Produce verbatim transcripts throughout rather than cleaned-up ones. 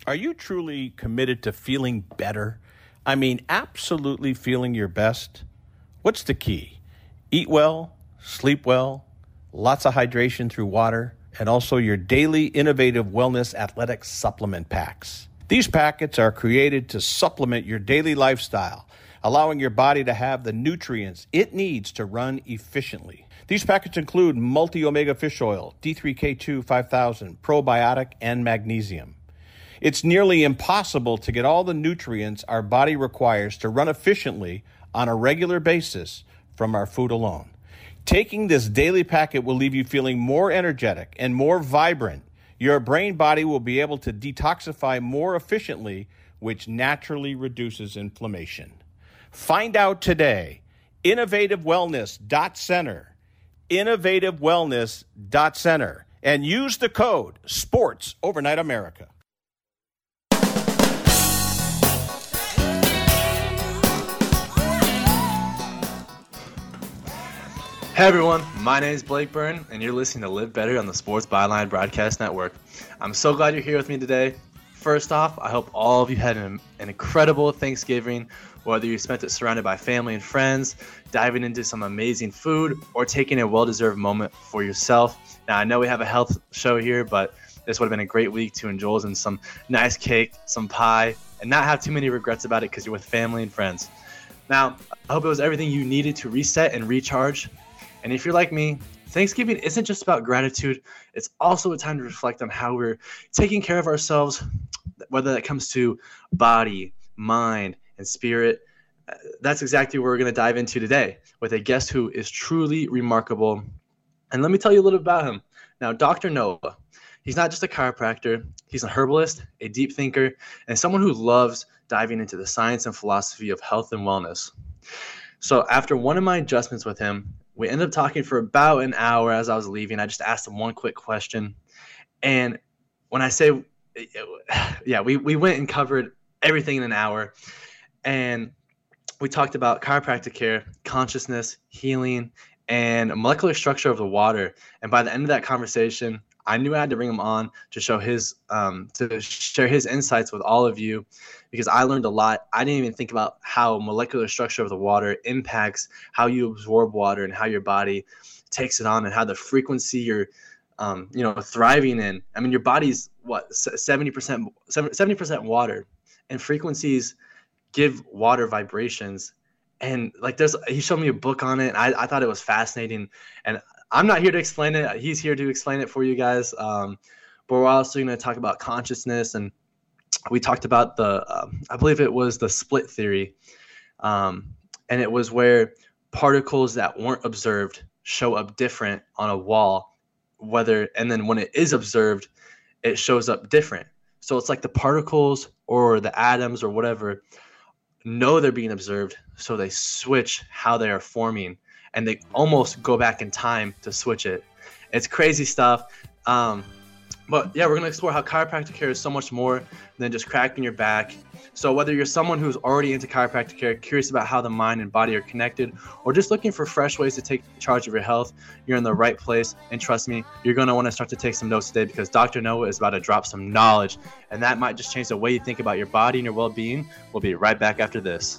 Are you truly committed to feeling better? I mean, absolutely feeling your best? What's the key? Eat well, sleep well, lots of hydration through water, and also your daily innovative wellness athletic supplement packs. These packets are created to supplement your daily lifestyle, allowing your body to have the nutrients it needs to run efficiently. These packets include multi-omega fish oil, D three K two five thousand, probiotic, and magnesium. It's nearly impossible to get all the nutrients our body requires to run efficiently on a regular basis from our food alone. Taking this daily packet will leave you feeling more energetic and more vibrant. Your brain body will be able to detoxify more efficiently, which naturally reduces inflammation. Find out today. innovative wellness dot center. innovative wellness dot center. And use the code SPORTS Overnight America. Hey everyone, my name is Blake Byrne, and you're listening to Live Better on the Sports Byline Broadcast Network. I'm so glad you're here with me today. First off, I hope all of you had an, an incredible Thanksgiving, whether you spent it surrounded by family and friends, diving into some amazing food, or taking a well-deserved moment for yourself. Now, I know we have a health show here, but this would have been a great week to indulge in some nice cake, some pie, and not have too many regrets about it because you're with family and friends. Now, I hope it was everything you needed to reset and recharge. And if you're like me, Thanksgiving isn't just about gratitude. It's also a time to reflect on how we're taking care of ourselves, whether that comes to body, mind, and spirit. That's exactly what we're going to dive into today with a guest who is truly remarkable. And let me tell you a little bit about him. Now, Doctor Noah, he's not just a chiropractor. He's a herbalist, a deep thinker, and someone who loves diving into the science and philosophy of health and wellness. So after one of my adjustments with him, we ended up talking for about an hour. As I was leaving, I just asked him one quick question. And when I say, yeah, we, we went and covered everything in an hour. And we talked about chiropractic care, consciousness, healing, and molecular structure of the water. And by the end of that conversation, I knew I had to bring him on to show his, um, to share his insights with all of you, because I learned a lot. I didn't even think about how molecular structure of the water impacts how you absorb water and how your body takes it on, and how the frequency you're, um, you know, thriving in. I mean, your body's what, seventy percent, seventy percent water, and frequencies give water vibrations. And like, there's, he showed me a book on it, and I, I thought it was fascinating. And I'm not here to explain it. He's here to explain it for you guys. Um, but we're also going to talk about consciousness, and we talked about the, um, I believe it was the split theory. Um, and it was where particles that weren't observed show up different on a wall, whether, and then when it is observed, it shows up different. So it's like the particles or the atoms or whatever know they're being observed, so they switch how they are forming, and they almost go back in time to switch it. It's crazy stuff. Um, but yeah, we're going to explore how chiropractic care is so much more than just cracking your back. So whether you're someone who's already into chiropractic care, curious about how the mind and body are connected, or just looking for fresh ways to take charge of your health, you're in the right place. And trust me, you're going to want to start to take some notes today, because Doctor Noah is about to drop some knowledge, and that might just change the way you think about your body and your well-being. We'll be right back after this.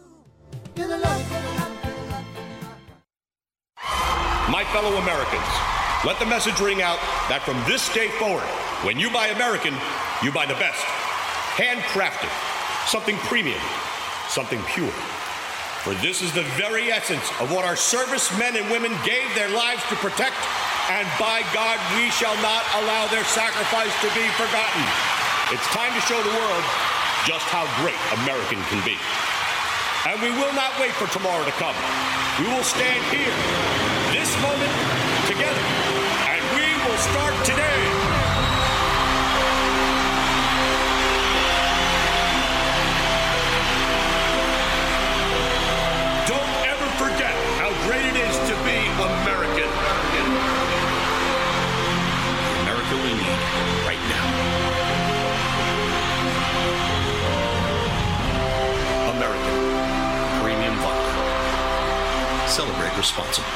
My fellow Americans, let the message ring out that from this day forward, when you buy American, you buy the best. Handcrafted, something premium, something pure. For this is the very essence of what our servicemen and women gave their lives to protect, and by God, we shall not allow their sacrifice to be forgotten. It's time to show the world just how great American can be. And we will not wait for tomorrow to come. We will stand here, this moment, together, and we will start today. Don't ever forget how great it is to be American. America we need right now. American Premium Vodka. Celebrate responsibly.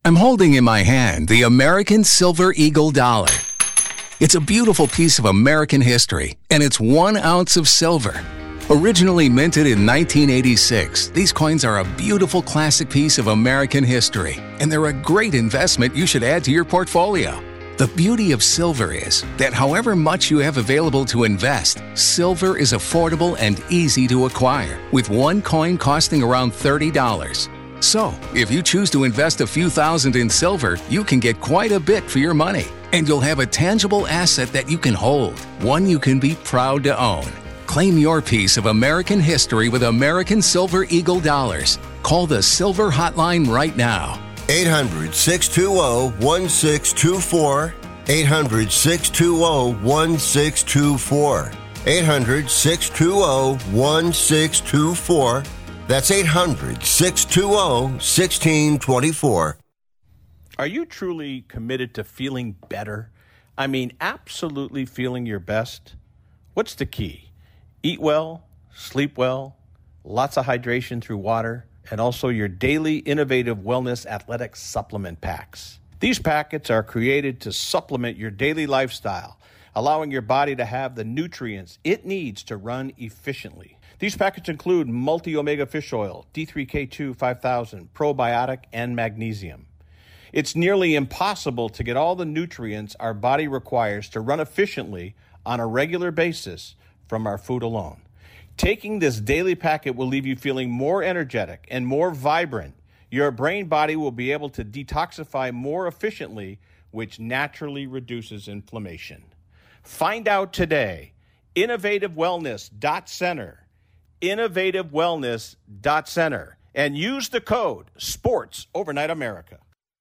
I'm holding in my hand the American Silver Eagle dollar. It's a beautiful piece of American history, and it's one ounce of silver. Originally minted in nineteen eighty-six, these coins are a beautiful classic piece of American history, and they're a great investment you should add to your portfolio. The beauty of silver is that however much you have available to invest, silver is affordable and easy to acquire, with one coin costing around thirty dollars. So, if you choose to invest a few thousand in silver, you can get quite a bit for your money, and you'll have a tangible asset that you can hold, one you can be proud to own. Claim your piece of American history with American Silver Eagle dollars. Call the Silver Hotline right now. eight hundred, six two zero, one six two four. eight hundred, six two zero, one six two four. eight hundred, six two zero, one six two four. That's eight hundred, six two zero, one six two four. Are you truly committed to feeling better? I mean, absolutely feeling your best? What's the key? Eat well, sleep well, lots of hydration through water, and also your daily innovative wellness athletic supplement packs. These packets are created to supplement your daily lifestyle, allowing your body to have the nutrients it needs to run efficiently. These packets include multi-omega fish oil, D three K two five thousand, probiotic, and magnesium. It's nearly impossible to get all the nutrients our body requires to run efficiently on a regular basis from our food alone. Taking this daily packet will leave you feeling more energetic and more vibrant. Your brain body will be able to detoxify more efficiently, which naturally reduces inflammation. Find out today. innovative wellness dot center. innovative wellness dot center. And use the code SPORTS Overnight America.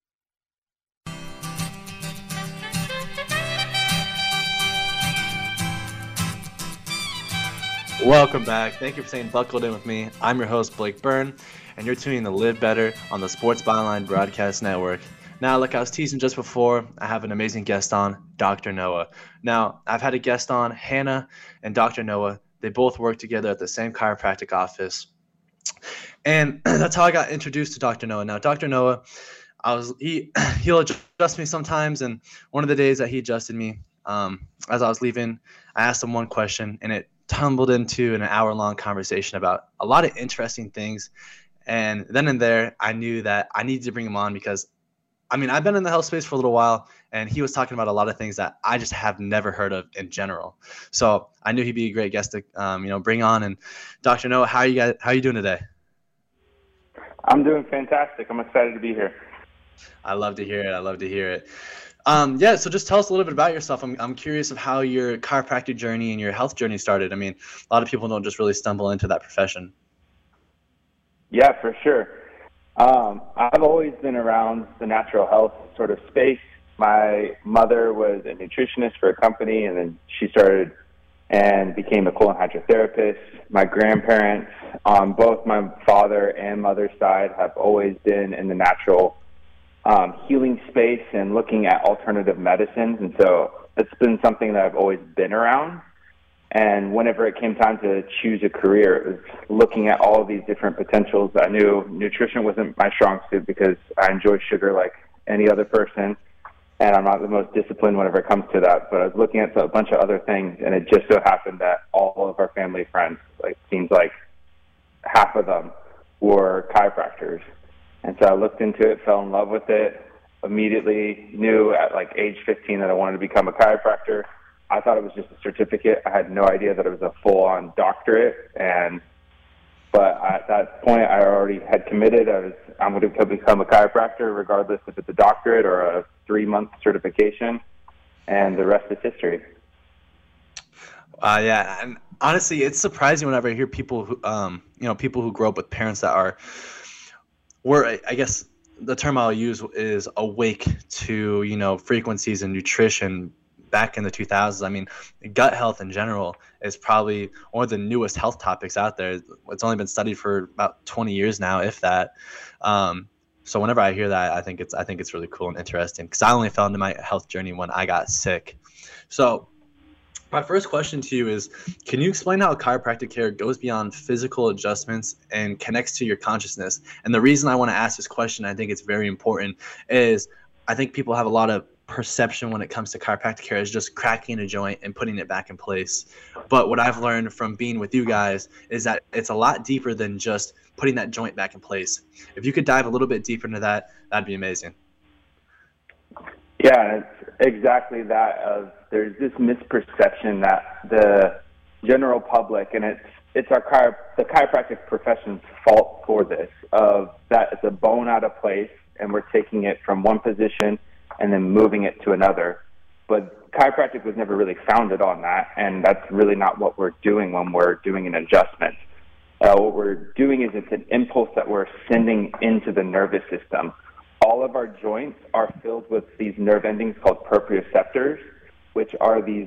Welcome back. Thank you for staying buckled in with me. I'm your host, Blake Byrne, and you're tuning in to Live Better on the Sports Byline Broadcast Network. Now, like I was teasing just before, I have an amazing guest on, Doctor Noah. Now, I've had a guest on, Hannah and Doctor Noah. They both work together at the same chiropractic office. And that's how I got introduced to Doctor Noah. Now, Doctor Noah, I was he he'll adjust me sometimes, and one of the days that he adjusted me, um, as I was leaving, I asked him one question, and it tumbled into an hour-long conversation about a lot of interesting things. And then and there, I knew that I needed to bring him on because, I mean, I've been in the health space for a little while, and he was talking about a lot of things that I just have never heard of in general. So I knew he'd be a great guest to, um, you know, bring on. And Doctor Noah, how are you guys? How are you doing today? I'm doing fantastic. I'm excited to be here. I love to hear it. I love to hear it. Um, yeah, so just tell us a little bit about yourself. I'm I'm curious of how your chiropractic journey and your health journey started. I mean, a lot of people don't just really stumble into that profession. Yeah, for sure. Um, I've always been around the natural health sort of space. My mother was a nutritionist for a company, and then she started and became a colon hydrotherapist. My grandparents on both my father and mother's side have always been in the natural Um, healing space and looking at alternative medicines. And so it's been something that I've always been around. And whenever it came time to choose a career, it was looking at all of these different potentials. I knew nutrition wasn't my strong suit because I enjoy sugar like any other person, and I'm not the most disciplined whenever it comes to that. But I was looking at a bunch of other things, and it just so happened that all of our family friends, like seems like half of them, were chiropractors. And so I looked into it, fell in love with it, immediately knew at like age fifteen that I wanted to become a chiropractor. I thought it was just a certificate. I had no idea that it was a full-on doctorate. And but at that point, I already had committed. I was, I'm going to become a chiropractor, regardless if it's a doctorate or a three-month certification. And the rest is history. Uh, yeah, and honestly, it's surprising whenever I hear people who, um, you know, people who grow up with parents that are, were, I guess the term I'll use is awake to, you know, frequencies and nutrition back in the two thousands. I mean, gut health in general is probably one of the newest health topics out there. It's only been studied for about twenty years now, if that. Um, so whenever I hear that, I think it's I think it's really cool and interesting because I only fell into my health journey when I got sick. So My first question to you is, can you explain how chiropractic care goes beyond physical adjustments and connects to your consciousness? And the reason I want to ask this question, I think it's very important, is I think people have a lot of perception when it comes to chiropractic care is just cracking a joint and putting it back in place. But what I've learned from being with you guys is that it's a lot deeper than just putting that joint back in place. If you could dive a little bit deeper into that, that'd be amazing. Yeah, it's exactly that. Of there's this misperception that the general public, and it's it's our chiro- the chiropractic profession's fault for this, of that it's a bone out of place and we're taking it from one position and then moving it to another. But chiropractic was never really founded on that, and that's really not what we're doing when we're doing an adjustment. Uh, what we're doing is it's an impulse that we're sending into the nervous system. All of our joints are filled with these nerve endings called proprioceptors, which are these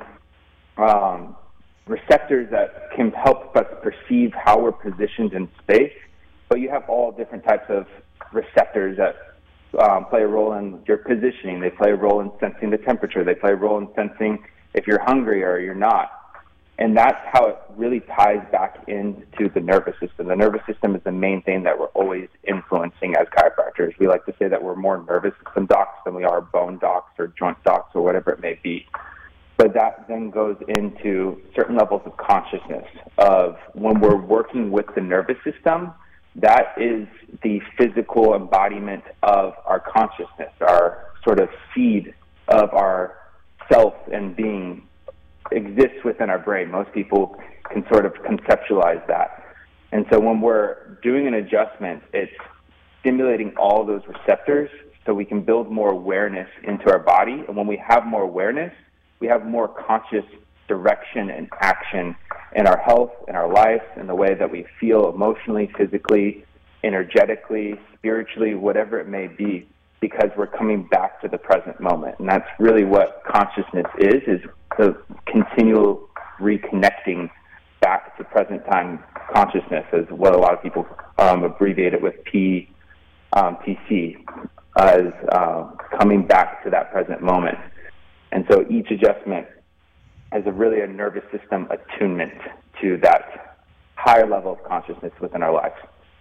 um, receptors that can help us perceive how we're positioned in space. But you have all different types of receptors that um, play a role in your positioning. They play a role in sensing the temperature. They play a role in sensing if you're hungry or you're not. And that's how it really ties back into the nervous system. The nervous system is the main thing that we're always influencing as chiropractors. We like to say that we're more nervous system docs than we are bone docs or joint docs or whatever it may be. But that then goes into certain levels of consciousness of when we're working with the nervous system, that is the physical embodiment of our consciousness, our sort of seed of our self and being exists within our brain. Most people can sort of conceptualize that. And so when we're doing an adjustment, it's stimulating all those receptors so we can build more awareness into our body. And when we have more awareness, we have more conscious direction and action in our health, in our life, in the way that we feel emotionally, physically, energetically, spiritually, whatever it may be, because we're coming back to the present moment. And that's really what consciousness is, is the continual reconnecting back to present time consciousness, is what a lot of people um, abbreviate it with P, um, P C, as uh, coming back to that present moment. And so each adjustment is a really a nervous system attunement to that higher level of consciousness within our lives.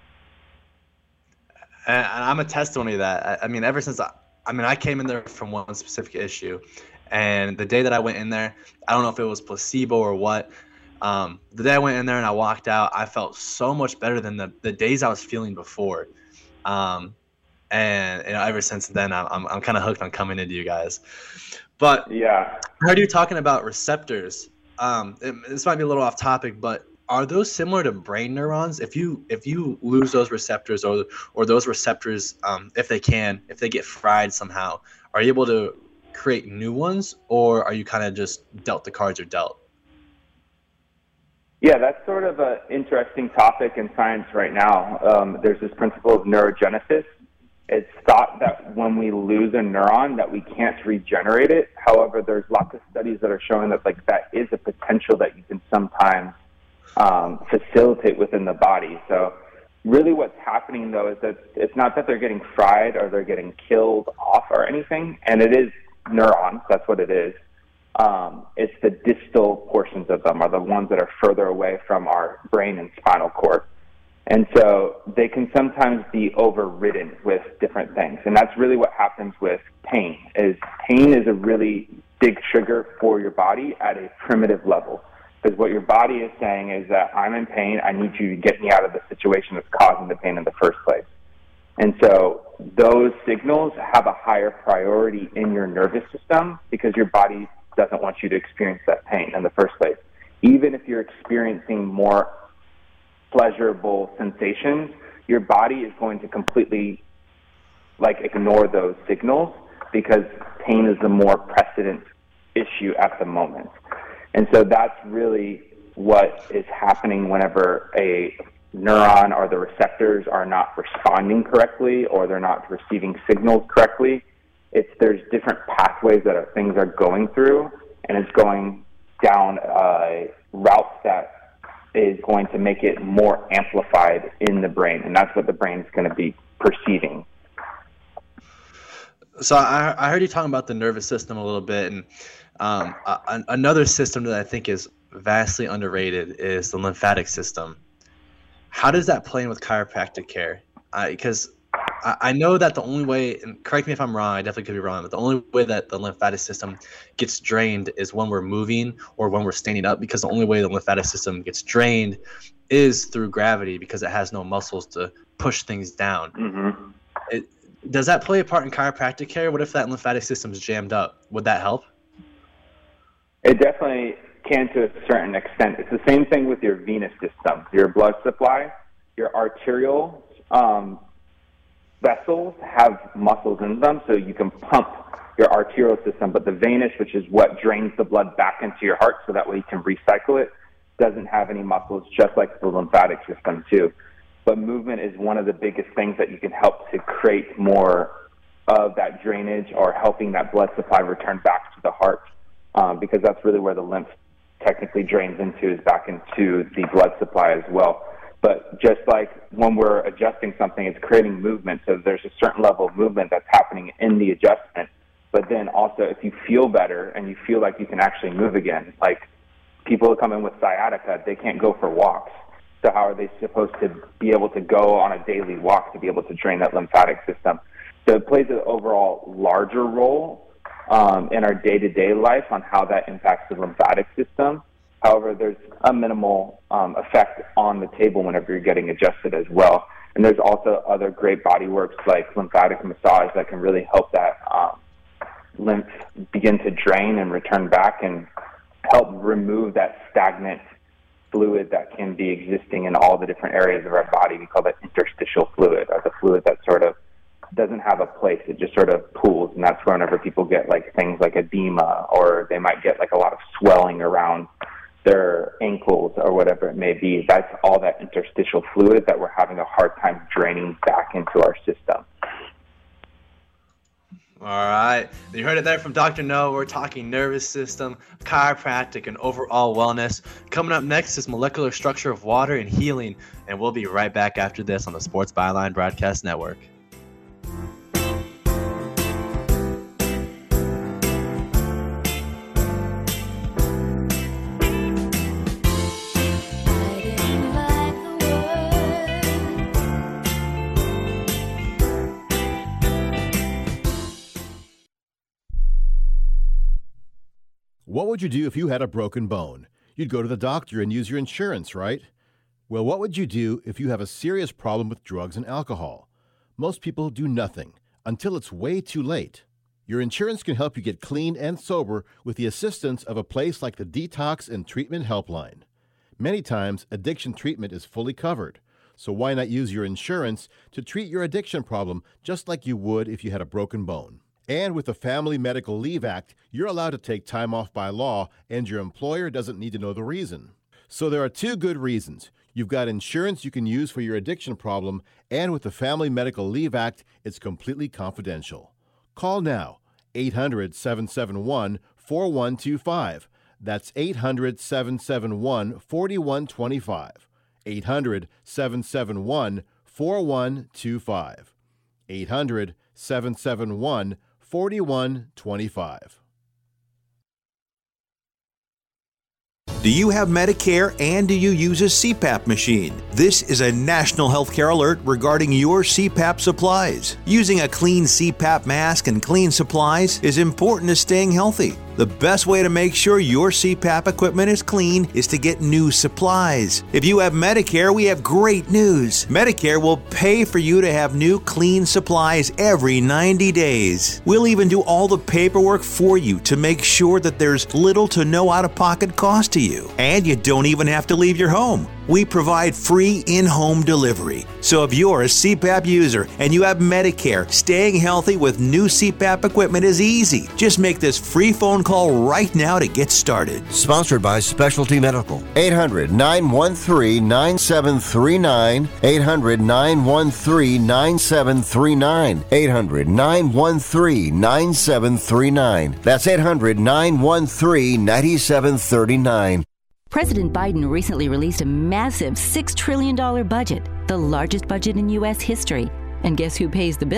And I'm a testimony of that. I mean, ever since I, I mean, I came in there from one specific issue, and the day that I went in there, I don't know if it was placebo or what. Um, the day I went in there and I walked out, I felt so much better than the, the days I was feeling before. Um, and you know, ever since then, I'm I'm, I'm kind of hooked on coming into you guys. But yeah, I heard you talking about receptors. Um, it, this might be a little off topic, but are those similar to brain neurons? If you if you lose those receptors, or or those receptors, um, if they can, if they get fried somehow, are you able to create new ones, or are you kind of just dealt the cards are dealt? Yeah, that's sort of an interesting topic in science right now. Um, there's this principle of neurogenesis. It's thought that when we lose a neuron that we can't regenerate it. However, there's lots of studies that are showing that like that is a potential that you can sometimes um, facilitate within the body. So really what's happening, though, is that it's not that they're getting fried or they're getting killed off or anything, and it is neurons. That's what it is. Um, it's the distal portions of them are the ones that are further away from our brain and spinal cord. And so they can sometimes be overridden with different things. And that's really what happens with pain, is pain is a really big trigger for your body at a primitive level. Because what your body is saying is that I'm in pain, I need you to get me out of the situation that's causing the pain in the first place. And so those signals have a higher priority in your nervous system because your body doesn't want you to experience that pain in the first place. Even if you're experiencing more pleasurable sensations, your body is going to completely like ignore those signals because pain is the more precedent issue at the moment. And so that's really what is happening whenever a neuron or the receptors are not responding correctly or they're not receiving signals correctly. It's there's different pathways that are, things are going through, and it's going down a route that is going to make it more amplified in the brain, and that's what the brain is going to be perceiving. So I, I heard you talking about the nervous system a little bit, and Um, a- another system that I think is vastly underrated is the lymphatic system. How does that play in with chiropractic care? Because I, I know that the only way, and correct me if I'm wrong, I definitely could be wrong, but the only way that the lymphatic system gets drained is when we're moving or when we're standing up, because the only way the lymphatic system gets drained is through gravity, because it has no muscles to push things down. Mm-hmm. It, does that play a part in chiropractic care? What if that lymphatic system is jammed up? Would that help? It definitely can to a certain extent. It's the same thing with your venous system, your blood supply. Your arterial um, vessels have muscles in them, so you can pump your arterial system. But the venous, which is what drains the blood back into your heart so that way you can recycle it, doesn't have any muscles, just like the lymphatic system too. But movement is one of the biggest things that you can help to create more of that drainage or helping that blood supply return back to the heart. Um, because that's really where the lymph technically drains into, is back into the blood supply as well. But just like when we're adjusting something, it's creating movement. So there's a certain level of movement that's happening in the adjustment. But then also if you feel better and you feel like you can actually move again, like people who come in with sciatica, they can't go for walks. So how are they supposed to be able to go on a daily walk to be able to drain that lymphatic system? So it plays an overall larger role Um, in our day-to-day life on how that impacts the lymphatic system. However, there's a minimal um, effect on the table whenever you're getting adjusted as well. And there's also other great body works like lymphatic massage that can really help that um, lymph begin to drain and return back and help remove that stagnant fluid that can be existing in all the different areas of our body. We call that interstitial fluid, or the fluid that sort of doesn't have a place. It just sort of pools, and that's whenever people get like things like edema, or they might get like a lot of swelling around their ankles or whatever it may be. That's all that interstitial fluid that we're having a hard time draining back into our system. All right. You heard it there from Doctor No. We're talking nervous system, chiropractic, and overall wellness. Coming up next is molecular structure of water and healing, and we'll be right back after this on the Sports Byline Broadcast Network. What would you do if you had a broken bone? You'd go to the doctor and use your insurance, right? Well, what would you do if you have a serious problem with drugs and alcohol? Most people do nothing until it's way too late. Your insurance can help you get clean and sober with the assistance of a place like the Detox and Treatment Helpline. Many times, addiction treatment is fully covered, so why not use your insurance to treat your addiction problem just like you would if you had a broken bone? And with the Family Medical Leave Act, you're allowed to take time off by law, and your employer doesn't need to know the reason. So there are two good reasons. You've got insurance you can use for your addiction problem, and with the Family Medical Leave Act, it's completely confidential. Call now, eight hundred, seven seven one, four one two five. That's eight hundred, seven seven one, four one two five. eight hundred, seven seven one, four one two five. eight hundred, seven seven one, four one two five. Do you have Medicare and do you use a C PAP machine? This is a national healthcare alert regarding your C PAP supplies. Using a clean C PAP mask and clean supplies is important to staying healthy. The best way to make sure your C PAP equipment is clean is to get new supplies. If you have Medicare, we have great news. Medicare will pay for you to have new clean supplies every ninety days. We'll even do all the paperwork for you to make sure that there's little to no out-of-pocket cost to you. And you don't even have to leave your home. We provide free in-home delivery. So if you're a C PAP user and you have Medicare, staying healthy with new C PAP equipment is easy. Just make this free phone call right now to get started. Sponsored by Specialty Medical. eight hundred, nine one three, nine seven three nine. eight hundred, nine one three, nine seven three nine. eight hundred, nine one three, nine seven three nine. That's eight hundred, nine one three, nine seven three nine. President Biden recently released a massive six trillion dollars budget, the largest budget in U S history. And guess who pays the bill?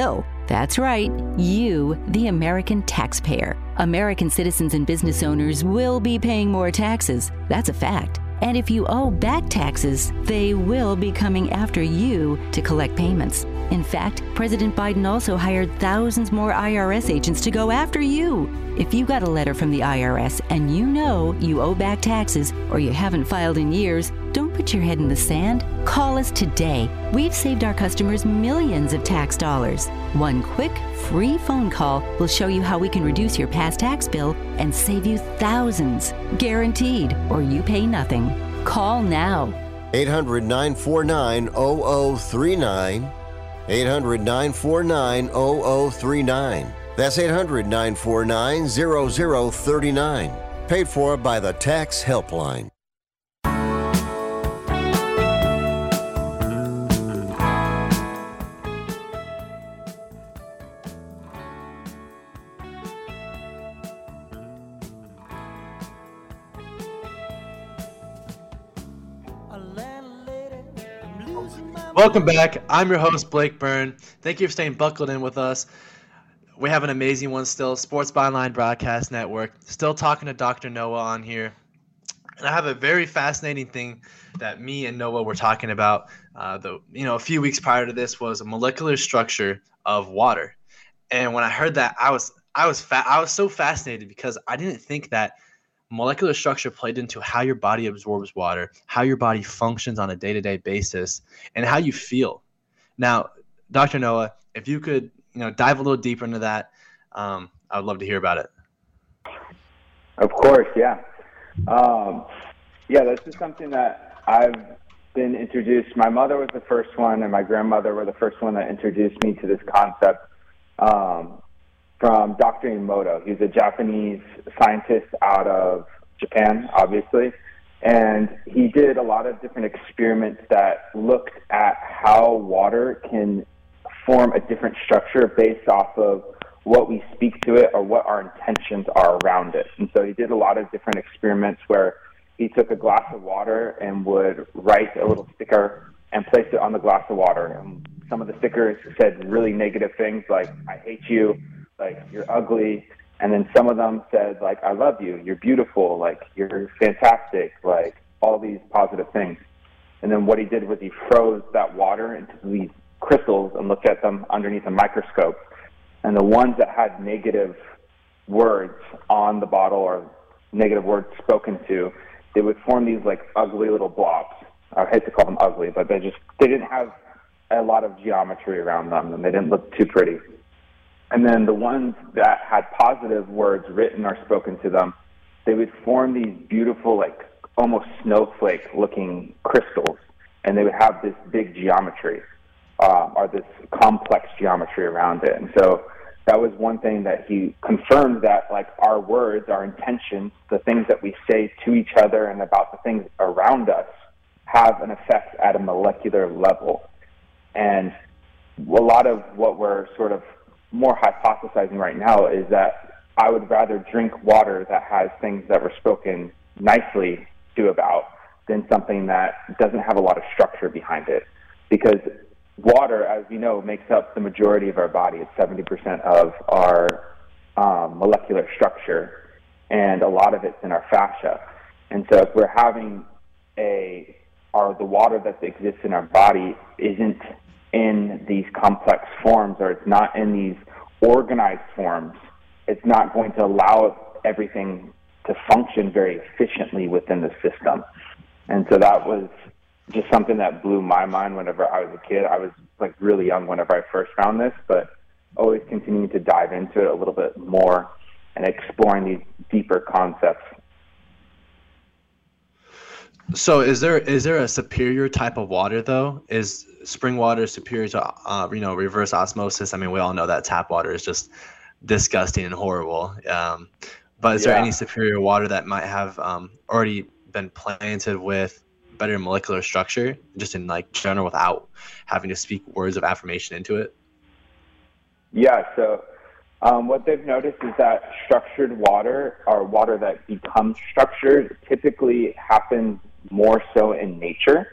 That's right, you, the American taxpayer. American citizens and business owners will be paying more taxes. That's a fact. And if you owe back taxes, they will be coming after you to collect payments. In fact, President Biden also hired thousands more I R S agents to go after you. If you got a letter from the I R S and you know you owe back taxes or you haven't filed in years, don't put your head in the sand. Call us today. We've saved our customers millions of tax dollars. One quick, free phone call will show you how we can reduce your past tax bill and save you thousands. Guaranteed, or you pay nothing. Call now. eight hundred, nine four nine, zero zero three nine. eight hundred, nine four nine, zero zero three nine. That's eight hundred, nine four nine, zero zero three nine. Paid for by the Tax Helpline. Welcome back. I'm your host, Blake Byrne. Thank you for staying buckled in with us. We have an amazing one still, Sports Byline Broadcast Network. Still talking to Doctor Noah on here. And I have a very fascinating thing that me and Noah were talking about. Uh, the you know, a few weeks prior to this was a molecular structure of water. And when I heard that, I was I was fa- I was so fascinated because I didn't think that molecular structure played into how your body absorbs water, how your body functions on a day-to-day basis, and how you feel. Now, Doctor Noah, if you could, you know, dive a little deeper into that, um, I would love to hear about it. Of course, yeah. Um, yeah, this is something that I've been introduced. My mother was the first one, and my grandmother were the first one that introduced me to this concept. Um, from Doctor Emoto. He's a Japanese scientist out of Japan, obviously, and he did a lot of different experiments that looked at how water can form a different structure based off of what we speak to it or what our intentions are around it. And so he did a lot of different experiments where he took a glass of water and would write a little sticker and place it on the glass of water. And some of the stickers said really negative things like, I hate you, like, you're ugly, and then some of them said, like, I love you, you're beautiful, like, you're fantastic, like, all these positive things. And then what he did was he froze that water into these crystals and looked at them underneath a microscope. And the ones that had negative words on the bottle or negative words spoken to, they would form these, like, ugly little blobs. I hate to call them ugly, but they just, they didn't have a lot of geometry around them, and they didn't look too pretty. And then the ones that had positive words written or spoken to them, they would form these beautiful, like, almost snowflake-looking crystals, and they would have this big geometry, uh, or this complex geometry around it. And so that was one thing that he confirmed, that, like, our words, our intentions, the things that we say to each other and about the things around us have an effect at a molecular level. And a lot of what we're sort of more hypothesizing right now is that I would rather drink water that has things that were spoken nicely to about than something that doesn't have a lot of structure behind it. Because water, as we know, makes up the majority of our body. It's seventy percent of our um, molecular structure, and a lot of it's in our fascia. And so if we're having a, or the water that exists in our body isn't in these complex forms, or it's not in these organized forms, it's not going to allow everything to function very efficiently within the system. And so that was just something that blew my mind whenever I was a kid. I was, like, really young whenever I first found this, but always continuing to dive into it a little bit more and exploring these deeper concepts. So is there is there a superior type of water, though? Is spring water superior to uh, you know, reverse osmosis? I mean, we all know that tap water is just disgusting and horrible. Um, but is yeah. there any superior water that might have um, already been planted with better molecular structure, just in, like, general, without having to speak words of affirmation into it? Yeah. So um, what they've noticed is that structured water, or water that becomes structured, typically happens more so in nature.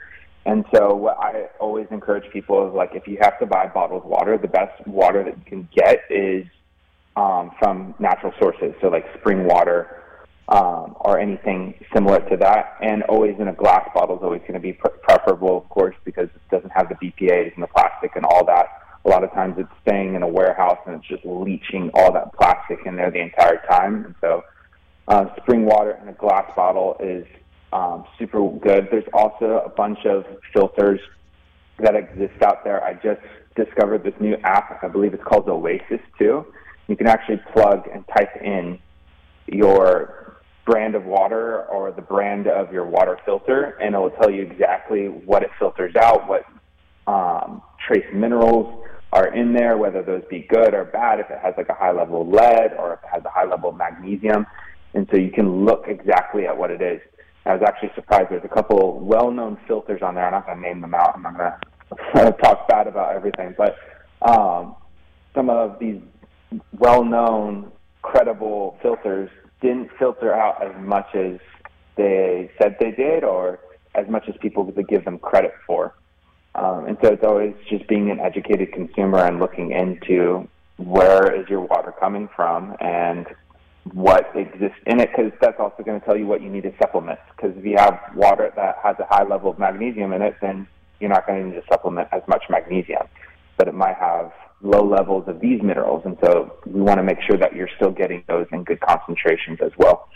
And so what I always encourage people is, like, if you have to buy bottled water, the best water that you can get is um, from natural sources, so like spring water um, or anything similar to that. And always in a glass bottle is always going to be pre- preferable, of course, because it doesn't have the B P As and the plastic and all that. A lot of times it's staying in a warehouse and it's just leaching all that plastic in there the entire time. And so uh, spring water in a glass bottle is Um, super good. There's also a bunch of filters that exist out there. I just discovered this new app. I believe it's called Oasis too. You can actually plug and type in your brand of water or the brand of your water filter, and it will tell you exactly what it filters out, what um, trace minerals are in there, whether those be good or bad, if it has like a high level of lead or if it has a high level of magnesium. And so you can look exactly at what it is. I was actually surprised. There's a couple well-known filters on there. I'm not going to name them out. I'm not going to talk bad about everything. But um, some of these well-known, credible filters didn't filter out as much as they said they did or as much as people would give them credit for. Um, and so it's always just being an educated consumer and looking into where is your water coming from and what exists in it, because that's also going to tell you what you need to supplement. Because if you have water that has a high level of magnesium in it, then you're not going to need to supplement as much magnesium. But it might have low levels of these minerals, and so we want to make sure that you're still getting those in good concentrations as well.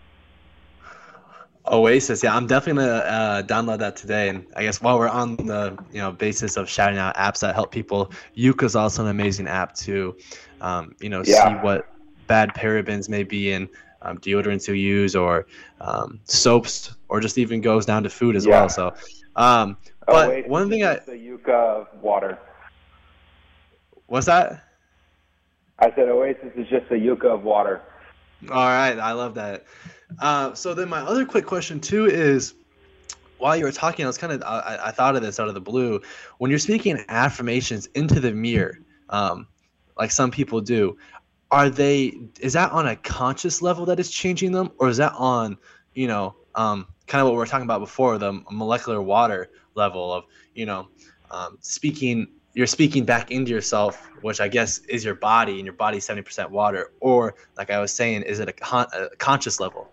Oasis, yeah, I'm definitely gonna uh, download that today. And I guess while we're on the you know basis of shouting out apps that help people, Yuka's also an amazing app to um, you know yeah. see what bad parabens may be in um, deodorants you use or um, soaps, or just even goes down to food as yeah. well. So, um, but Oasis one thing I the Yuka of water. What's that? I said Oasis is just a Yuka of water. All right, I love that. Uh, so then my other quick question too is, while you were talking, I was kind of I, I thought of this out of the blue. When you're speaking affirmations into the mirror, um, like some people do, are they? Is that on a conscious level that is changing them, or is that on you know um, kind of what we were talking about before, the molecular water level of you know um, speaking? You're speaking back into yourself, which I guess is your body, and your body's seventy percent water. Or, like I was saying, is it a, con- a conscious level?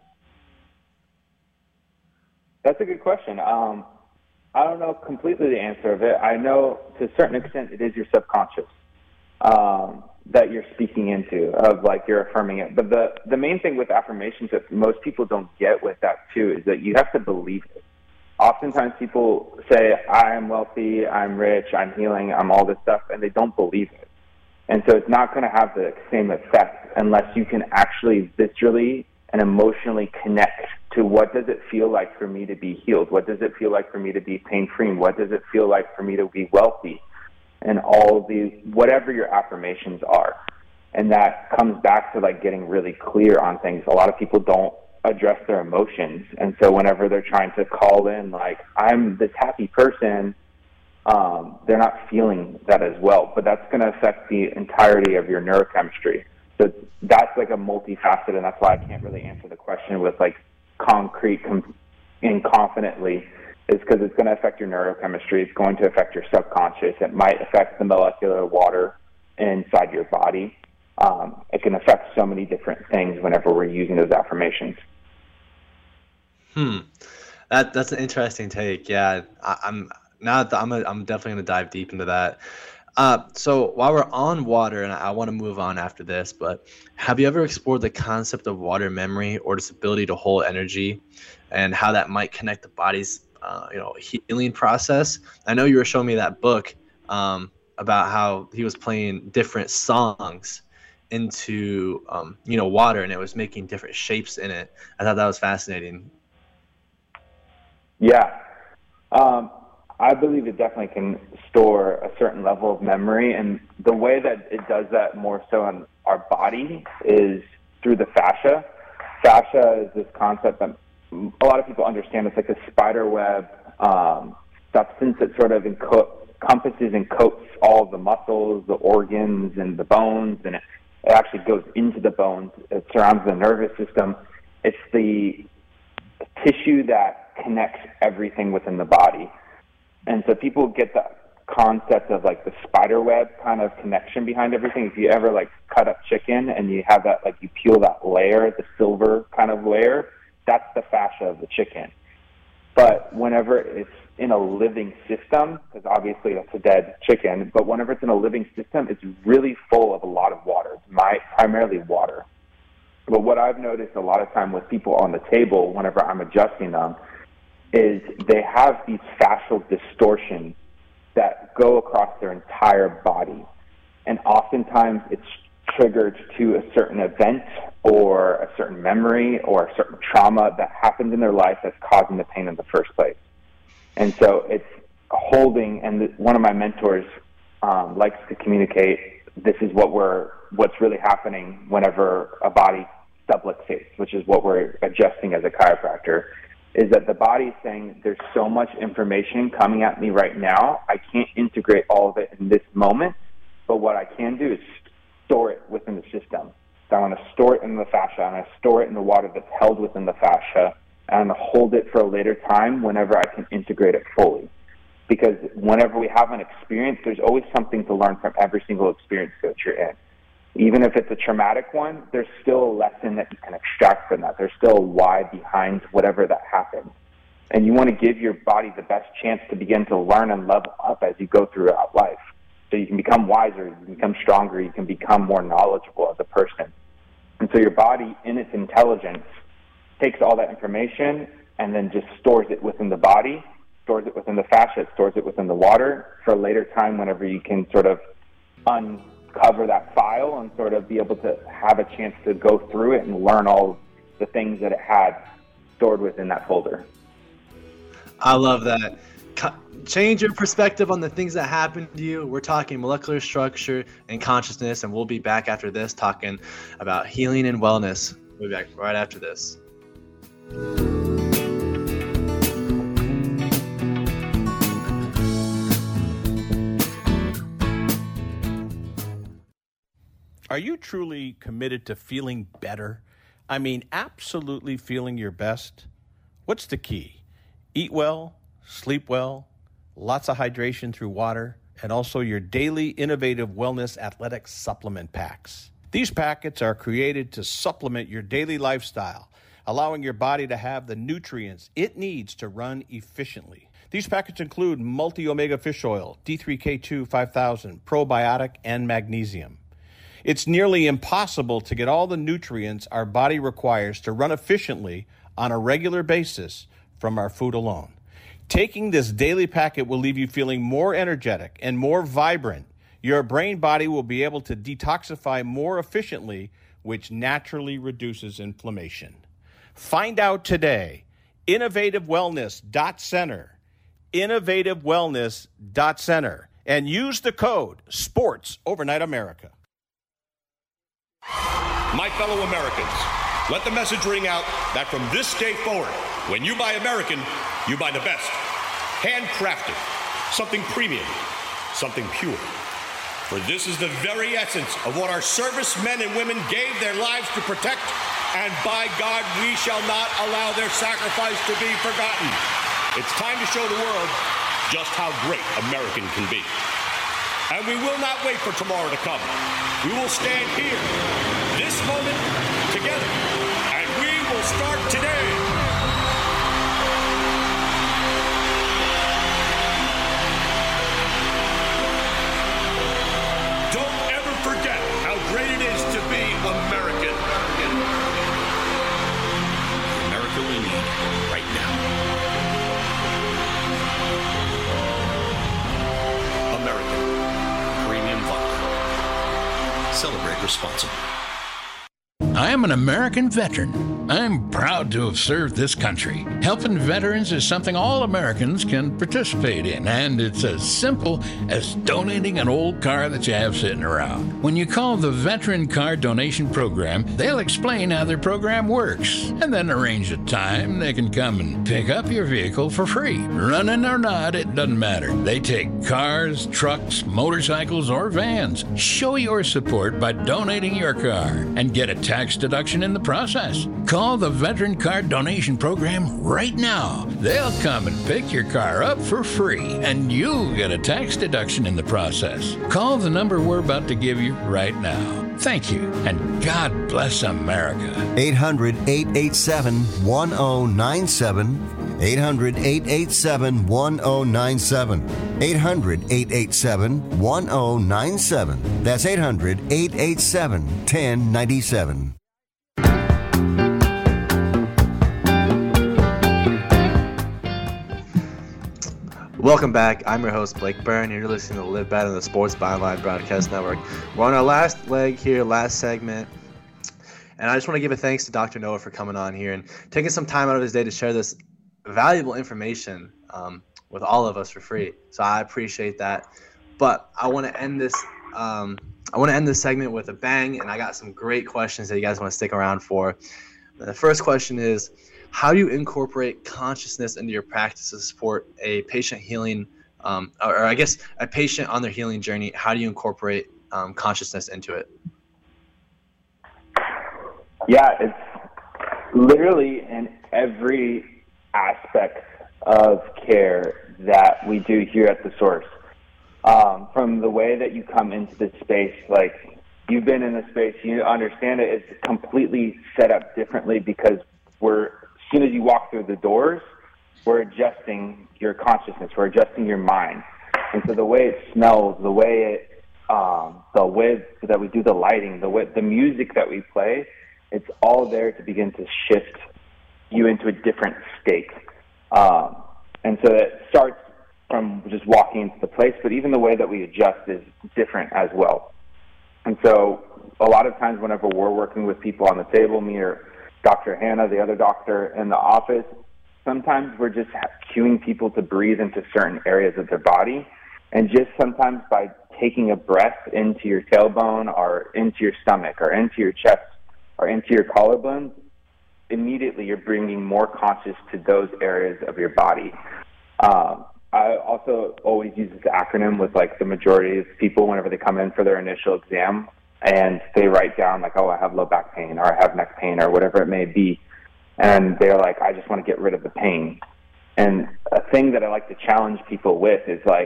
That's a good question. Um, I don't know completely the answer of it. I know to a certain extent it is your subconscious um, that you're speaking into, of like you're affirming it. But the, the main thing with affirmations that most people don't get with that too is that you have to believe it. Oftentimes people say, I am wealthy, I'm rich, I'm healing, I'm all this stuff, and they don't believe it. And so it's not going to have the same effect unless you can actually viscerally and emotionally connect to what does it feel like for me to be healed? What does it feel like for me to be pain-free? What does it feel like for me to be wealthy? And all these, whatever your affirmations are. And that comes back to like getting really clear on things. A lot of people don't address their emotions, and so whenever they're trying to call in like I'm this happy person, um, they're not feeling that as well. But that's going to affect the entirety of your neurochemistry. So that's like a multifaceted, and that's why I can't really answer the question with like concrete com- and confidently, is because it's going to affect your neurochemistry. It's going to affect your subconscious. It might affect the molecular water inside your body. Um, it can affect so many different things whenever we're using those affirmations. Hmm, that that's an interesting take. Yeah, I, I'm now that I'm a, I'm definitely gonna dive deep into that. Uh, so while we're on water, and I, I want to move on after this, but have you ever explored the concept of water memory or this ability to hold energy, and how that might connect the body's uh, you know healing process? I know you were showing me that book um, about how he was playing different songs into um, you know water, and it was making different shapes in it. I thought that was fascinating. Yeah, um, I believe it definitely can store a certain level of memory, and the way that it does that more so in our body is through the fascia. Fascia is this concept that a lot of people understand. It's like a spider web um, substance that sort of enco- encompasses and coats all the muscles, the organs, and the bones, and it, it actually goes into the bones. It surrounds the nervous system. It's the tissue that connects everything within the body. And so people get the concept of like the spider web kind of connection behind everything. If you ever like cut up chicken and you have that, like you peel that layer, the silver kind of layer, that's the fascia of the chicken. But whenever it's in a living system, because obviously that's a dead chicken, but whenever it's in a living system, it's really full of a lot of water. It's my, primarily water. But what I've noticed a lot of time with people on the table, whenever I'm adjusting them, is they have these fascial distortions that go across their entire body. And oftentimes it's triggered to a certain event or a certain memory or a certain trauma that happened in their life that's causing the pain in the first place. And so it's holding, and the, one of my mentors um, likes to communicate, this is what we're, what's really happening whenever a body subluxates, which is what we're adjusting as a chiropractor, is that the body is saying there's so much information coming at me right now, I can't integrate all of it in this moment, but what I can do is store it within the system. So I'm going to store it in the fascia, I'm going to store it in the water that's held within the fascia, and I'm going to hold it for a later time whenever I can integrate it fully. Because whenever we have an experience, there's always something to learn from every single experience that you're in. Even if it's a traumatic one, there's still a lesson that you can extract from that. There's still a why behind whatever that happened. And you want to give your body the best chance to begin to learn and level up as you go throughout life. So you can become wiser, you can become stronger, you can become more knowledgeable as a person. And so your body, in its intelligence, takes all that information and then just stores it within the body, stores it within the fascia, stores it within the water for a later time whenever you can sort of uncover that file and sort of be able to have a chance to go through it and learn all the things that it had stored within that folder. I love that. Change your perspective on the things that happened to you. We're talking molecular structure and consciousness, and we'll be back after this talking about healing and wellness. We'll be back right after this. Are you truly committed to feeling better? I mean, absolutely feeling your best? What's the key? Eat well, sleep well, lots of hydration through water, and also your daily innovative wellness athletic supplement packs. These packets are created to supplement your daily lifestyle, allowing your body to have the nutrients it needs to run efficiently. These packets include multi-omega fish oil, D three K two five thousand, probiotic, and magnesium. It's nearly impossible to get all the nutrients our body requires to run efficiently on a regular basis from our food alone. Taking this daily packet will leave you feeling more energetic and more vibrant. Your brain body will be able to detoxify more efficiently, which naturally reduces inflammation. Find out today. innovative wellness dot center. innovative wellness dot center. And use the code SPORTS Overnight America. My fellow Americans, let the message ring out that from this day forward, when you buy American, you buy the best. Handcrafted, something premium, something pure. For this is the very essence of what our servicemen and women gave their lives to protect, and by God, we shall not allow their sacrifice to be forgotten. It's time to show the world just how great American can be. And we will not wait for tomorrow to come. We will stand here, this moment, together, and we will start today. Don't ever forget how great it is to be American. America we need right now. American. Premium vodka. Celebrate responsibly. I am an American veteran. I'm proud to have served this country. Helping veterans is something all Americans can participate in, and it's as simple as donating an old car that you have sitting around. When you call the Veteran Car Donation Program, they'll explain how their program works, and then arrange a time they can come and pick up your vehicle for free. Running or not, it doesn't matter. They take cars, trucks, motorcycles, or vans. Show your support by donating your car and get a tax tax deduction in the process. Call the Veteran Car Donation Program right now. They'll come and pick your car up for free, and you'll get a tax deduction in the process. Call the number we're about to give you right now. Thank you, and God bless America. eight hundred, eight eight seven, one zero nine seven. eight hundred, eight eight seven, one zero nine seven. eight hundred, eight eight seven, one zero nine seven. That's eight hundred, eight eight seven, one zero nine seven. Welcome back. I'm your host, Blake Byrne. You're listening to Live Better on the Sports Byline Broadcast Network. We're on our last leg here, last segment. And I just want to give a thanks to Doctor Noah for coming on here and taking some time out of his day to share this valuable information um, with all of us for free. So I appreciate that. But I want to end this um, I want to end this segment with a bang, and I got some great questions that you guys want to stick around for. The first question is, how do you incorporate consciousness into your practice to support a patient healing, um, or, or I guess a patient on their healing journey? How do you incorporate um, consciousness into it? Yeah, it's literally in every aspect of care that we do here at The Source. Um, from the way that you come into this space, like you've been in the space, you understand it, it's completely set up differently because we're, as soon as you walk through the doors, we're adjusting your consciousness, we're adjusting your mind. And so the way it smells, the way it, um, the way that we do the lighting, the way, the music that we play, it's all there to begin to shift you into a different state. Um, and so it starts from just walking into the place, but even the way that we adjust is different as well. And so a lot of times whenever we're working with people on the table, me or Doctor Hannah, the other doctor in the office, sometimes we're just cueing people to breathe into certain areas of their body. And just sometimes by taking a breath into your tailbone or into your stomach or into your chest or into your collarbones, immediately you're bringing more conscious to those areas of your body. Um, I also always use this acronym with like the majority of people whenever they come in for their initial exam and they write down like, oh, I have low back pain or I have neck pain or whatever it may be. And they're like, I just want to get rid of the pain. And a thing that I like to challenge people with is like,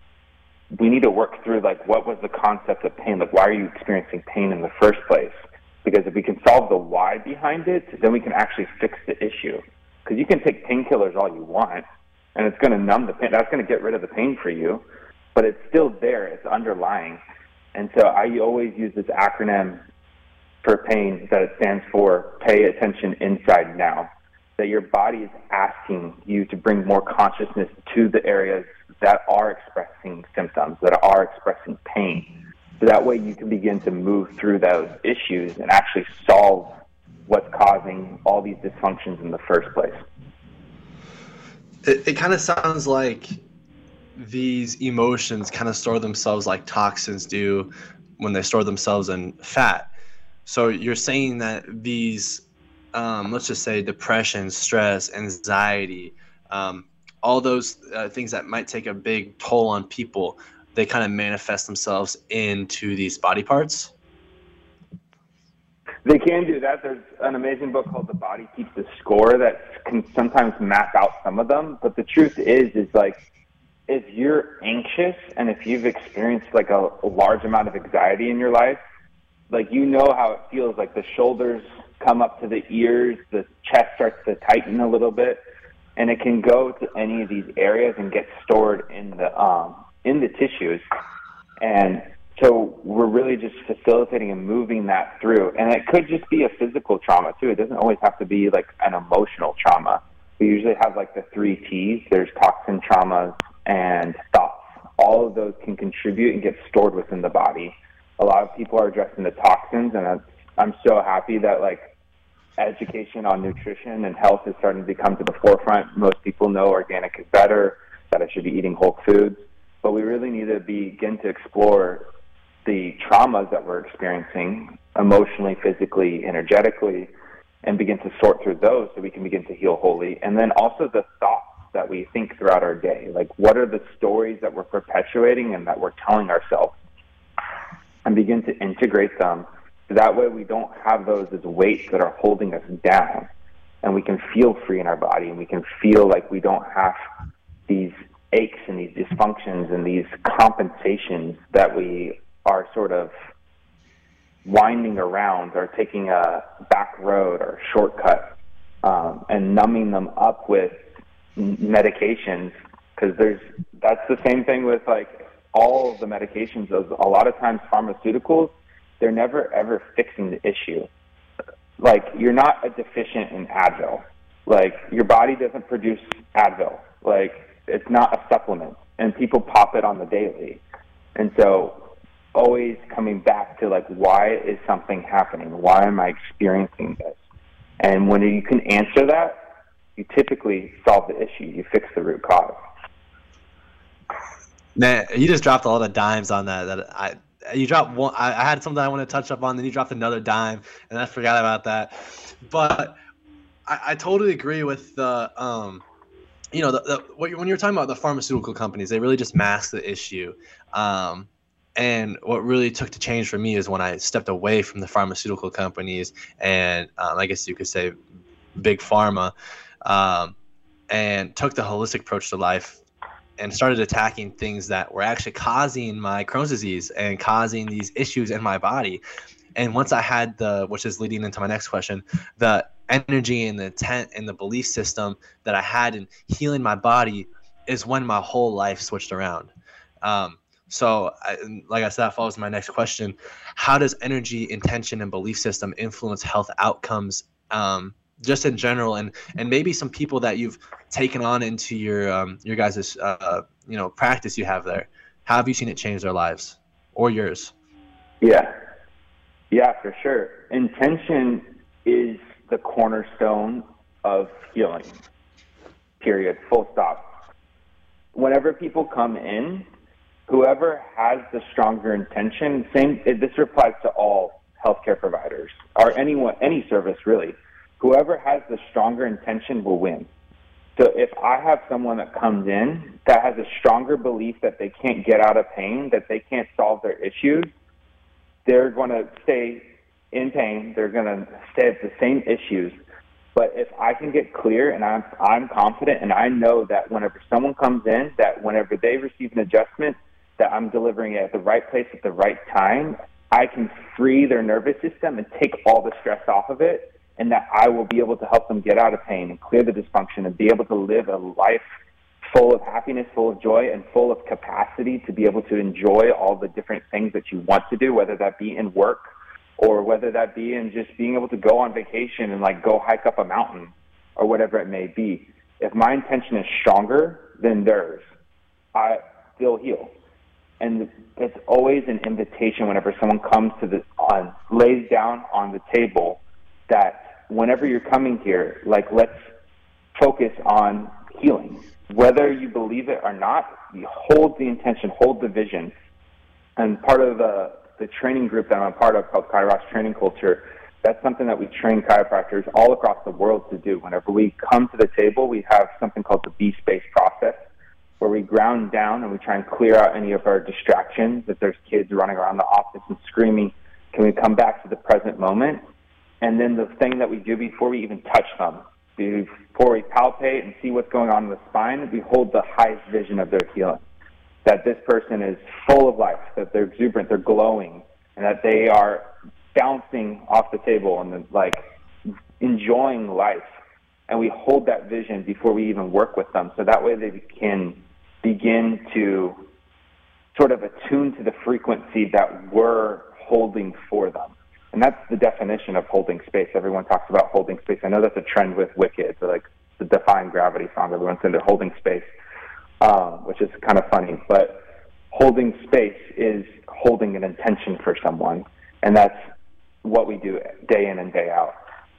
we need to work through like, what was the concept of pain? Like, why are you experiencing pain in the first place? Because if we can solve the why behind it, then we can actually fix the issue. Because you can take painkillers all you want, and it's going to numb the pain. That's going to get rid of the pain for you, but it's still there. It's underlying. And so I always use this acronym for pain that it stands for pay attention inside now, that your body is asking you to bring more consciousness to the areas that are expressing symptoms, that are expressing pain. So that way you can begin to move through those issues and actually solve what's causing all these dysfunctions in the first place. It, it kind of sounds like these emotions kind of store themselves like toxins do when they store themselves in fat. So you're saying that these, um, let's just say depression, stress, anxiety, um, all those uh, things that might take a big toll on people, they kind of manifest themselves into these body parts? They can do that. There's an amazing book called The Body Keeps the Score that can sometimes map out some of them. But the truth is, is like, if you're anxious and if you've experienced like a, a large amount of anxiety in your life, like, you know how it feels, like the shoulders come up to the ears, the chest starts to tighten a little bit, and it can go to any of these areas and get stored in the, um, in the tissues. And so we're really just facilitating and moving that through. And it could just be a physical trauma too. It doesn't always have to be like an emotional trauma. We usually have like the three T's. There's toxin, traumas, and thoughts. All of those can contribute and get stored within the body. A lot of people are addressing the toxins, and I'm so happy that like education on nutrition and health is starting to come to the forefront. Most people know organic is better, that I should be eating whole foods, but we really need to begin to explore the traumas that we're experiencing emotionally, physically, energetically, and begin to sort through those so we can begin to heal wholly. And then also the thoughts that we think throughout our day. Like, what are the stories that we're perpetuating and that we're telling ourselves? And begin to integrate them so So that way we don't have those as weights that are holding us down, and we can feel free in our body, and we can feel like we don't have these aches and these dysfunctions and these compensations that we are sort of winding around or taking a back road or shortcut um, and numbing them up with medications, because there's that's the same thing with like all of the medications. Those a lot of times pharmaceuticals, they're never ever fixing the issue. Like, you're not a deficient in Advil. Like, your body doesn't produce Advil. Like, it's not a supplement, and people pop it on the daily. And so always coming back to, like, why is something happening? Why am I experiencing this? And when you can answer that, you typically solve the issue. You fix the root cause. Man, you just dropped a lot of dimes on that. That I you dropped one. I, I had something I want to touch up on, then you dropped another dime, and I forgot about that. But I, I totally agree with the um. You know, the, the, when you're talking about the pharmaceutical companies, they really just mask the issue. Um, and what really took the change for me is when I stepped away from the pharmaceutical companies and um, I guess you could say big pharma, um, and took the holistic approach to life and started attacking things that were actually causing my Crohn's disease and causing these issues in my body. And once I had the, which is leading into my next question, the energy and the intent and the belief system that I had in healing my body is when my whole life switched around. Um, so I, like I said, that follows my next question. How does energy, intention, and belief system influence health outcomes um, just in general? And, and maybe some people that you've taken on into your, um, your guys' uh, you know, practice you have there. How have you seen it change their lives or yours? Yeah. Yeah, for sure. Intention is the cornerstone of healing, period, full stop. Whenever people come in, whoever has the stronger intention, same, this applies to all healthcare providers or anyone, any service really, whoever has the stronger intention will win. So if I have someone that comes in that has a stronger belief that they can't get out of pain, that they can't solve their issues, they're going to stay in pain. They're going to stay at the same issues. But if I can get clear and I'm, I'm confident and I know that whenever someone comes in, that whenever they receive an adjustment, that I'm delivering it at the right place at the right time, I can free their nervous system and take all the stress off of it, and that I will be able to help them get out of pain and clear the dysfunction and be able to live a life full of happiness, full of joy, and full of capacity to be able to enjoy all the different things that you want to do, whether that be in work or whether that be in just being able to go on vacation and like go hike up a mountain or whatever it may be. If my intention is stronger than theirs, I still heal. And it's always an invitation whenever someone comes to the, on, lays down on the table, that whenever you're coming here, like, let's focus on healing. Whether you believe it or not, you hold the intention, hold the vision. And part of the, the training group that I'm a part of called Kairos Training Culture, that's something that we train chiropractors all across the world to do. Whenever we come to the table, we have something called the B-Space process, where we ground down and we try and clear out any of our distractions. If there's kids running around the office and screaming, can we come back to the present moment? And then the thing that we do before we even touch them, before we palpate and see what's going on in the spine, we hold the highest vision of their healing. That this person is full of life, that they're exuberant, they're glowing, and that they are bouncing off the table and like enjoying life. And we hold that vision before we even work with them, so that way they can begin to sort of attune to the frequency that we're holding for them. And that's the definition of holding space. Everyone talks about holding space. I know that's a trend with Wicked, so like the Defying Gravity song. Everyone's into holding space, um, which is kind of funny. But holding space is holding an intention for someone, and that's what we do day in and day out.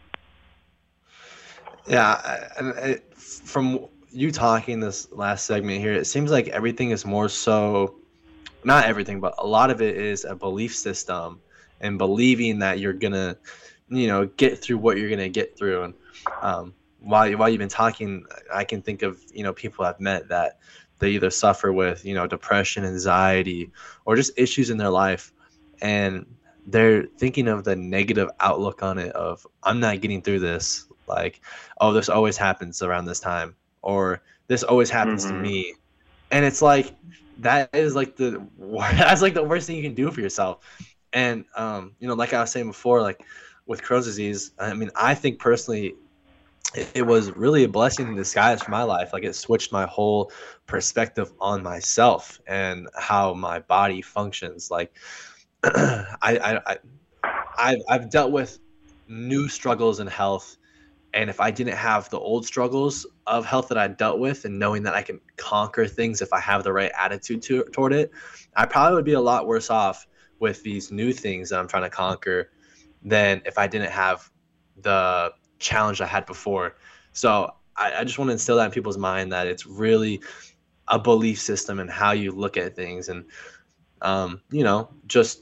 Yeah, and it, from you talking this last segment here, it seems like everything is more so, not everything, but a lot of it is a belief system and believing that you're gonna, you know, get through what you're gonna get through. And um, while while you've been talking, I can think of, you know, people I've met that they either suffer with, you know, depression, anxiety, or just issues in their life, and they're thinking of the negative outlook on it of, I'm not getting through this. Like, oh, this always happens around this time, or this always happens mm-hmm. to me. And it's like, that is like the, that's like the worst thing you can do for yourself. And, um, you know, like I was saying before, like with Crohn's disease, I mean, I think personally, it, it was really a blessing in disguise for my life. Like, it switched my whole perspective on myself and how my body functions. Like, I, I, I, I've, I've dealt with new struggles in health. And if I didn't have the old struggles of health that I dealt with, and knowing that I can conquer things if I have the right attitude to, toward it, I probably would be a lot worse off with these new things that I'm trying to conquer than if I didn't have the challenge I had before. So I, I just want to instill that in people's mind, that it's really a belief system and how you look at things, and um, you know, just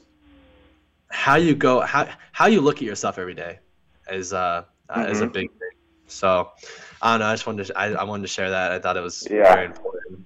how you go, how how you look at yourself every day is uh, mm-hmm. uh is a big thing. So I don't know. I just wanted to I, I wanted to share that. I thought it was yeah. very important.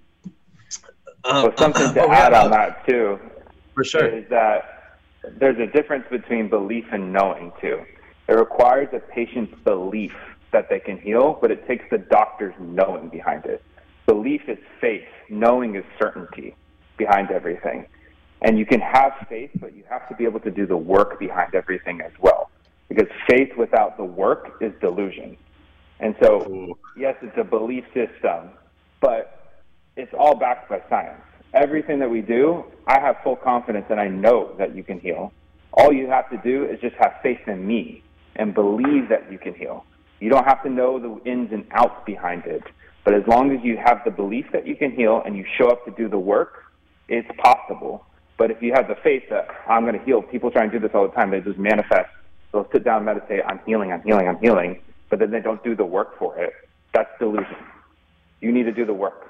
Um, well, something to add on that too, for sure, is that there's a difference between belief and knowing too. It requires a patient's belief that they can heal, but it takes the doctor's knowing behind it. Belief is faith. Knowing is certainty behind everything. And you can have faith, but you have to be able to do the work behind everything as well. Because faith without the work is delusion. And so, Ooh. yes, it's a belief system, but it's all backed by science. Everything that we do, I have full confidence and I know that you can heal. All you have to do is just have faith in me and believe that you can heal. You don't have to know the ins and outs behind it. But as long as you have the belief that you can heal and you show up to do the work, it's possible. But if you have the faith that I'm going to heal, people try and do this all the time. They just manifest. They'll sit down and meditate, I'm healing, I'm healing, I'm healing, but then they don't do the work for it. That's delusion. You need to do the work.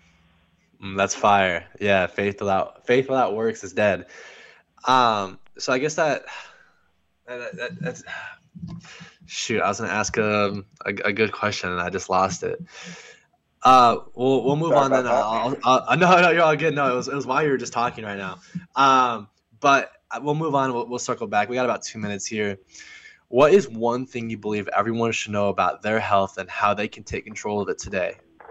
Mm, that's fire. Yeah, faith without faith without works is dead. Um, so I guess that, that, that that's shoot. I was going to ask a, a a good question and I just lost it. Uh, we'll we'll move Sorry on then. I'll, I'll, I'll, no, no, you're all good. No, it was it was while you were just talking right now. Um, but we'll move on. We'll, we'll circle back. We got about two minutes here. What is one thing you believe everyone should know about their health and how they can take control of it today?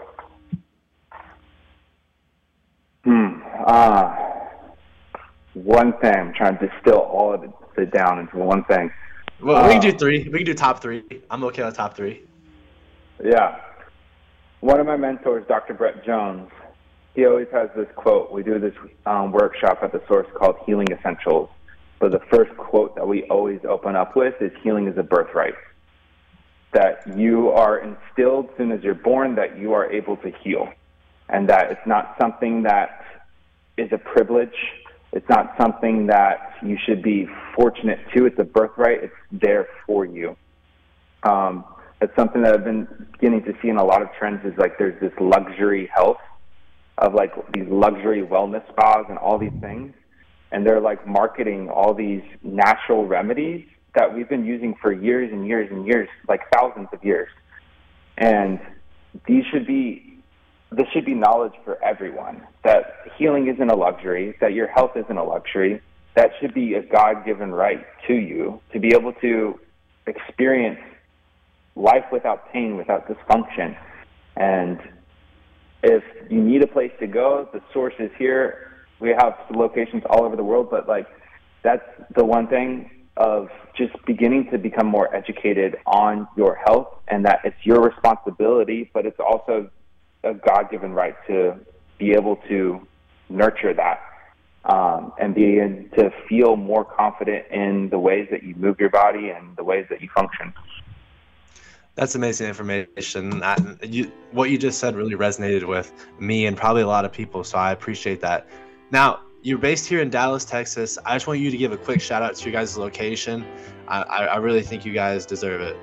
Hmm. Uh, one thing. I'm trying to distill all of it down into one thing. Well, uh, we can do three. We can do top three. I'm okay with top three. Yeah. One of my mentors, Doctor Brett Jones, he always has this quote. We do this um, workshop at the Source called Healing Essentials. But the first quote that we always open up with is healing is a birthright. That you are instilled as soon as you're born that you are able to heal. And that it's not something that is a privilege. It's not something that you should be fortunate to. It's a birthright. It's there for you. Um, it's something that I've been beginning to see in a lot of trends is like there's this luxury health of like these luxury wellness spas and all these things. And they're like marketing all these natural remedies that we've been using for years and years and years, like thousands of years. And these should be, this should be knowledge for everyone, that healing isn't a luxury, that your health isn't a luxury. That should be a God-given right to you to be able to experience life without pain, without dysfunction. And if you need a place to go, the Source is here. We have locations all over the world, but like that's the one thing of just beginning to become more educated on your health and that it's your responsibility, but it's also a God-given right to be able to nurture that um, and be able to feel more confident in the ways that you move your body and the ways that you function. That's amazing information. I, you, what you just said really resonated with me and probably a lot of people, so I appreciate that. Now, you're based here in Dallas, Texas. I just want you to give a quick shout out to your guys' location. I, I really think you guys deserve it.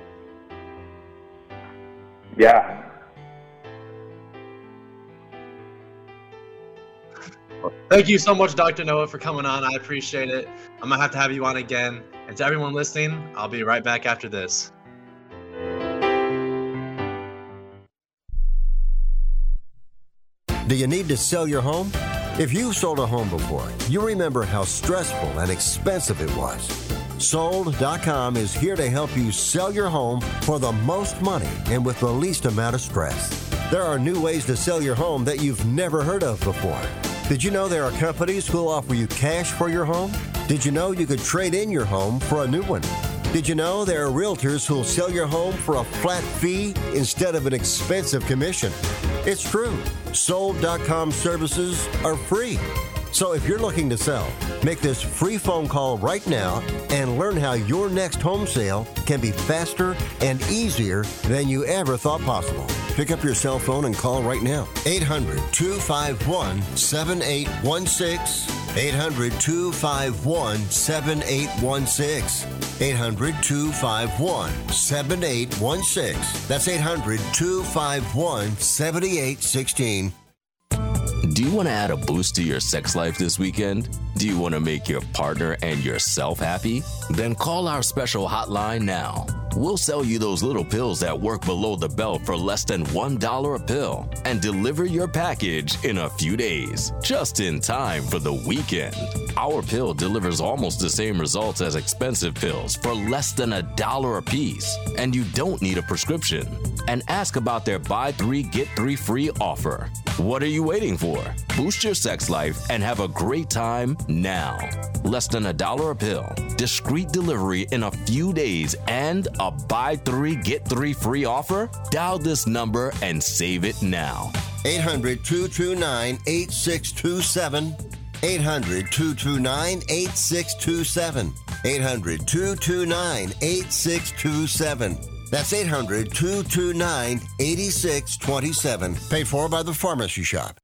Yeah. Thank you so much, Doctor Noah, for coming on. I appreciate it. I'm going to have to have you on again. And to everyone listening, I'll be right back after this. Do you need to sell your home? If you've sold a home before, you remember how stressful and expensive it was. Sold dot com is here to help you sell your home for the most money and with the least amount of stress. There are new ways to sell your home that you've never heard of before. Did you know there are companies who'll offer you cash for your home? Did you know you could trade in your home for a new one? Did you know there are realtors who'll sell your home for a flat fee instead of an expensive commission? It's true. Sold dot com services are free. So if you're looking to sell, make this free phone call right now and learn how your next home sale can be faster and easier than you ever thought possible. Pick up your cell phone and call right now. eight hundred, two five one, seven eight one six. eight hundred, two five one, seven eight one six. eight hundred, two five one, seven eight one six. That's eight hundred, two five one, seven eight one six. Do you want to add a boost to your sex life this weekend? Do you want to make your partner and yourself happy? Then call our special hotline now. We'll sell you those little pills that work below the belt for less than one dollar a pill and deliver your package in a few days, just in time for the weekend. Our pill delivers almost the same results as expensive pills for less than a dollar a piece, and you don't need a prescription. And ask about their buy three, get three free offer. What are you waiting for? Boost your sex life and have a great time now. Less than a dollar a pill, discreet delivery in a few days, and a buy three, get three free offer? Dial this number and save it now. eight hundred, two two nine, eight six two seven. eight hundred, two two nine, eight six two seven. eight hundred, two two nine, eight six two seven. That's eight hundred, two two nine, eight six two seven. Paid for by the Pharmacy Shop.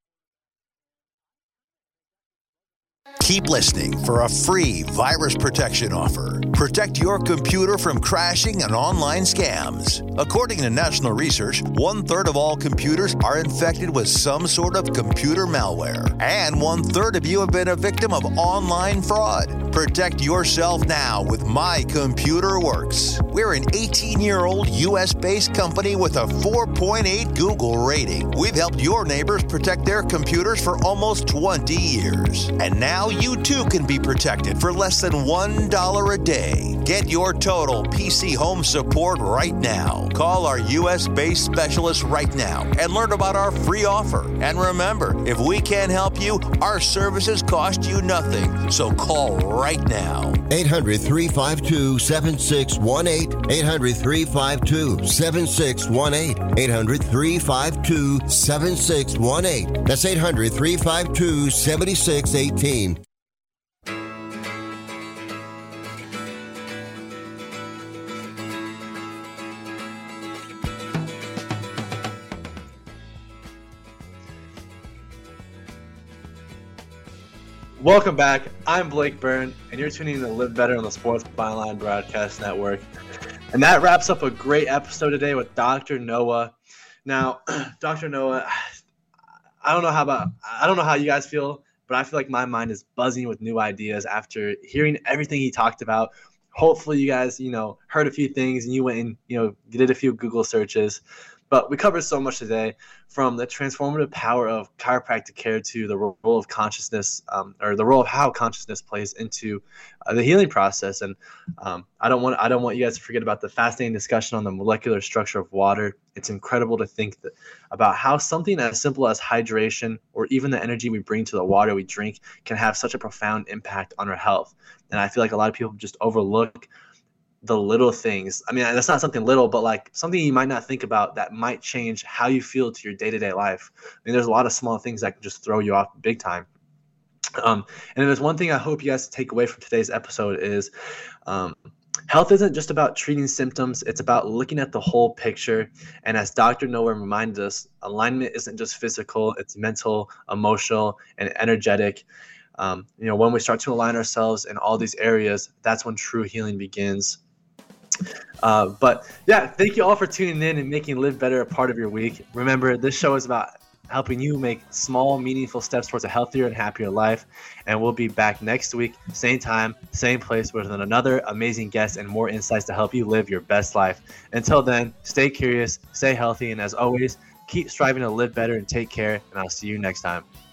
Keep listening for a free virus protection offer. Protect your computer from crashing and online scams. According to national research, one-third of all computers are infected with some sort of computer malware. And one-third of you have been a victim of online fraud. Protect yourself now with My Computer Works. We're an eighteen-year-old U S-based company with a four point eight Google rating. We've helped your neighbors protect their computers for almost twenty years. And now you too can be protected for less than one dollar a day. Get your total P C home support right now. Call our U S-based specialist right now and learn about our free offer. And remember, if we can't help you, our services cost you nothing. So call right now. eight hundred, three five two, seven six one eight. eight hundred, three five two, seven six one eight. eight hundred, three five two, seven six one eight. That's eight hundred, three five two, seven six one eight. Welcome back. I'm Blake Byrne, and you're tuning in to Live Better on the Sports Byline Broadcast Network. And that wraps up a great episode today with Doctor Noah. Now, Doctor Noah, I don't know how about I don't know how you guys feel, but I feel like my mind is buzzing with new ideas after hearing everything he talked about. Hopefully, you guys, you know, heard a few things and you went and, you know, did a few Google searches. But we covered so much today, from the transformative power of chiropractic care to the role of consciousness, um, or the role of how consciousness plays into uh, the healing process. And um, I don't want I don't want you guys to forget about the fascinating discussion on the molecular structure of water. It's incredible to think that, about how something as simple as hydration, or even the energy we bring to the water we drink, can have such a profound impact on our health. And I feel like a lot of people just overlook the little things. I mean, that's not something little, but like something you might not think about that might change how you feel to your day-to-day life. I mean, there's a lot of small things that can just throw you off big time. Um, and there's one thing I hope you guys take away from today's episode is um, health isn't just about treating symptoms. It's about looking at the whole picture. And as Doctor Noah reminded us, alignment isn't just physical, it's mental, emotional, and energetic. Um, you know, when we start to align ourselves in all these areas, that's when true healing begins. Uh, but yeah, thank you all for tuning in and making Live Better a part of your week. Remember, this show is about helping you make small, meaningful steps towards a healthier and happier life. And we'll be back next week, same time, same place, with another amazing guest and more insights to help you live your best life. Until then, stay curious, stay healthy, and as always, keep striving to live better and take care. And I'll see you next time.